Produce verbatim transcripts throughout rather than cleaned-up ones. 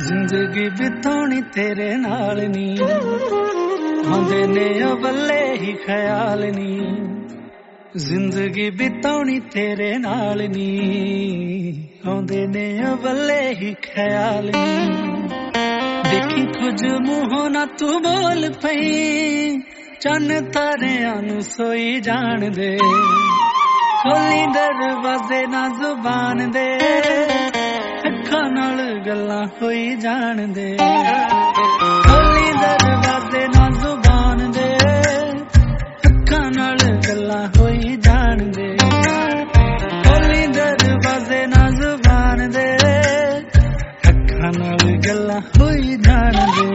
जिंदगी बितानी तेरे नाल नी, आंदे ने अवले ही ख्याल नी। जिंदगी बितानी तेरे नाल नी, आंदे ने अवले ही ख्याल नी। देखी कुछ मुंहों ना तू बोल पई, चन्न तारियां नू सोई जान दे। खोली दरवाजे ना जुबान दे, अखां नाल गल्लां होई जान दे। खोली दरवाजे ना जुबान दे, अखां नाल गल्लां होई जान दे। खोली दरवाजे ना जुबान दे, अखां नाल गल्लां होई जान दे।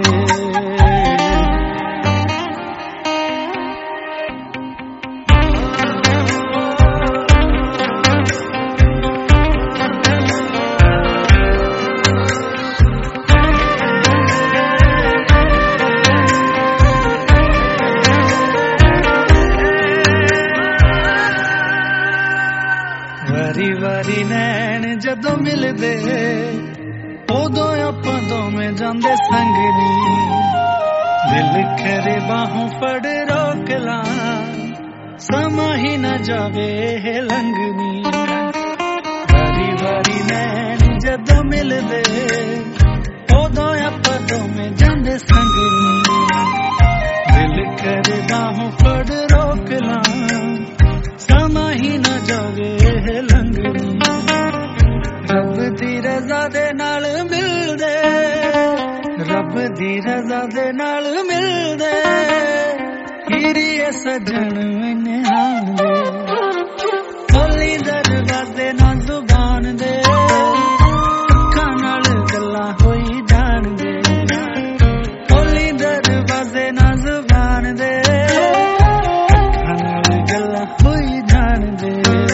वारी वारी नैन जदों मिलदे, उदों आपां दोवें जांदे संग नी। दिल करे बाहों फड़ रोक लां, समा ही न जावे है लंघनी। वारी वारी नैन जदों मिलदे, उदों आपां दोवें जांदे संग नी। दिल करे बाहों फड़ रोक लां, समा ही न जावे है लंघनी। रब दी रज़ा दे नाल मिलदे, रब दी रज़ा दे नाल मिलदे, हीरिए सजन मैंने आन दे। खोली दरवाजे ना जुबान दे, अखां नाल गल्लां होई जान दे। खोली दरवाजे ना जुबान दे, अखां नाल गल्लां होई जान दे।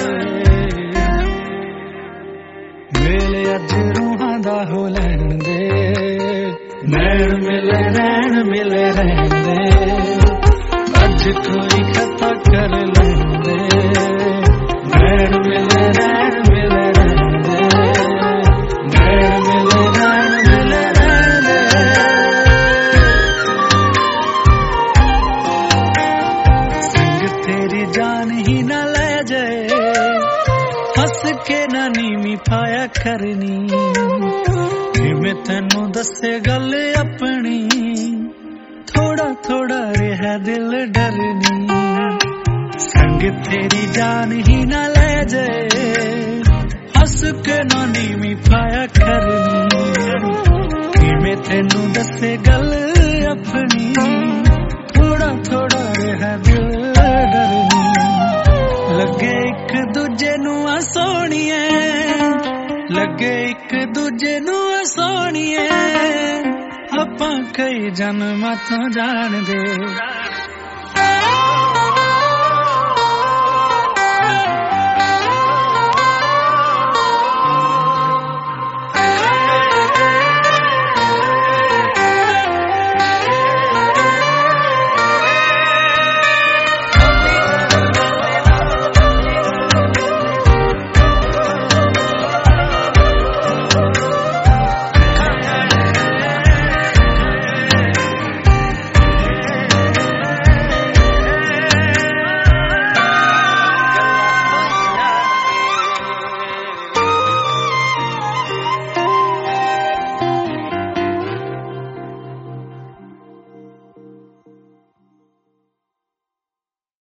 मेले अज रूहां दा हो लैन दे, नैन मिले रैन मिले रहन दे। अज कोई खता कर लैन दे, नैन मिले रैन मिले रहन दे। नैन मिले रैन मिले रहन दे। संग तेरी जान ही ना ले जाए, हस के ना नीवी पाया करनी। मैं तेनू दसे गल अपनी, थोड़ा थोड़ा रहा दिल डरनी। संग तेरी जान ही ना ले जाए, हस के ना नीवी पाया करनी। मैं तेनू दसे गल अपनी, थोड़ा थोड़ा रहा दिल डरनी। लगे एक दूजे नू आ सोहणिए, लगे एक दूजे नू आ सोहणिए, आपां कई जन्मां तों जान दे।